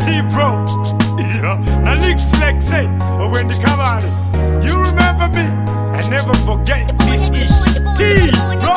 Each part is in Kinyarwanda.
T-Bro. Yeah, now Lex say, but when they come out, you remember me and never forget. This is T-Bro.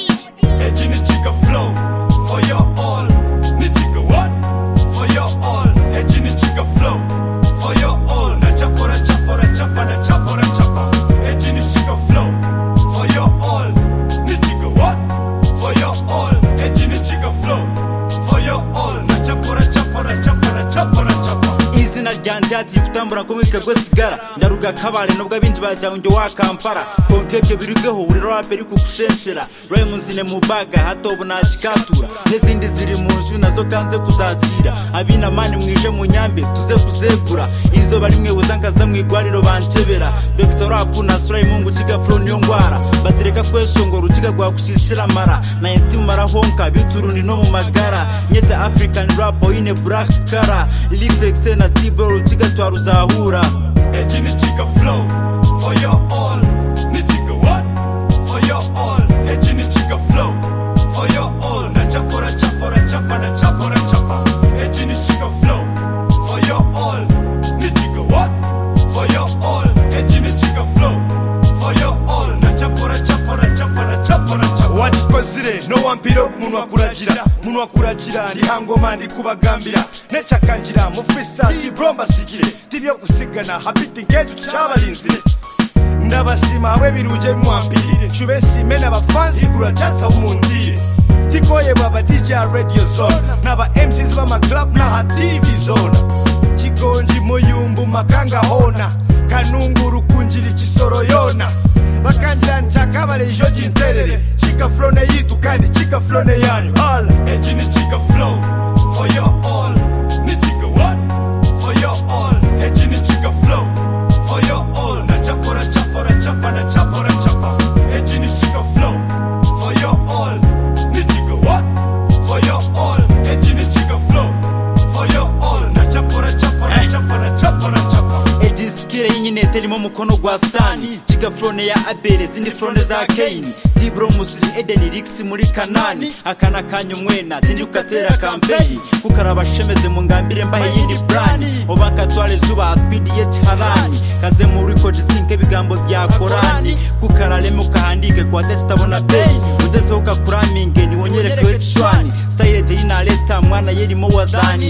Edging the chica flow for your all. Nichiga what? For your all. Edging the chica flow for your all. Na chapora chapora chapa na chapora chapa. Edging the chica flow for your all. Nichiga what? For your all. Edging the chica flow for your all. Na chapora chapora chapa na chapora chapa. Izina ryanje ati kutambura komika gwesigara ndaruga kabale nubwo abindi bajyange wa Kampala konkebyo birigeho uriro raperi kukushenshera Raymuzine mubaga hatobo na chikatura nezindi ziri mu nju nazo kanze kuzakira abina mani mwije mu nyambe tuze kuzegura izo bari mwe uzankaza mwigwariro bancebera Dr. Rap na Sray Mungu kiga flow niyo ngwara batereka kweshongo rukiga gwa kushishira mara na inti mara honka biturundi no mu magara nyete African rap oyine black kara Lex na T-Bro rukiga twaruzahura Edging the chica flow for your all. Nichiga what? For your all. Edging the chica flow for your all. Na chapora chapora chapa na chapora chapa. Edging the chica flow for your all. Nichiga what? For your all. Edging the chica flow for your all. Na chapora chapora chapa na chapora chapa. Wachikozire no wampiro munwa kurajira. Munwa kurajira ndi hangoma ndi kubagambira. Nechakanjira mu freestyle T-Bro mbasigire. Tibyo kusigana habiti ngeju tuchabalinzire. Ndabasima abe birunje mwampirire. Chubesi mena bafanzi kurachatsa umundire. Tikoye baba DJ Radio Zone. Naba MCs bama club na ha TV Zone. Chikonji muyumbu makanga hona. Kanungu rukunjiri chisoro yona. Bakanjira nchakabale joji nterere. Chika flow ne yitu kandi chika flow ne yanyu. All Edging the chica flow for your all. Nichiga what? For your all. Edging the chica flow for your all. Na chapora chapora chapa na chapora chapa. Edging the chica flow for your all. Nichiga what? For your all. Edging the chica flow for your all. Na chapora chapora chapa na chapora chapa. Ediskire yinyine telimo mukono gwa stani. Chica flow ne ya Abele zindi flow ne za Kane. T-Bro musiri Eden Rix muri Kanani akana kanyu mwena tindi ukatera campaign kukaraba shemeze mu ngambire mbahe yindi brand obaka twale zuba speed ye chihalani kaze mu record sinke bigambo bya Korani kukarale mukahandike kwa testabona pain utesoka kuraminge ni wonyere kwetshwani style je inaleta mwana yeri more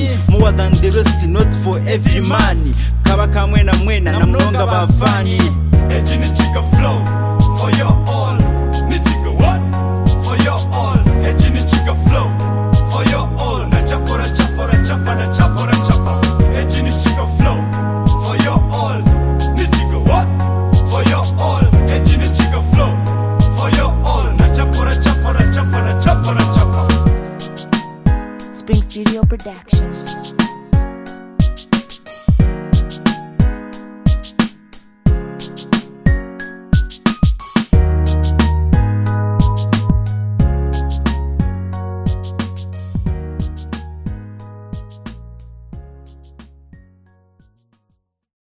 than the rest not for every man kaba kamwena mwena na mnonga bafani Edging the chica flow for your all. Nichiga what? For your all. Edging the chica flow for your all. Na chapora chapora chapa na chapora chapa. Edging the chica flow for your all. Nichiga what? For your all. Edging the chica flow for your all. Na chapora chapora chapa na chapora chapa. Spring Studio Production.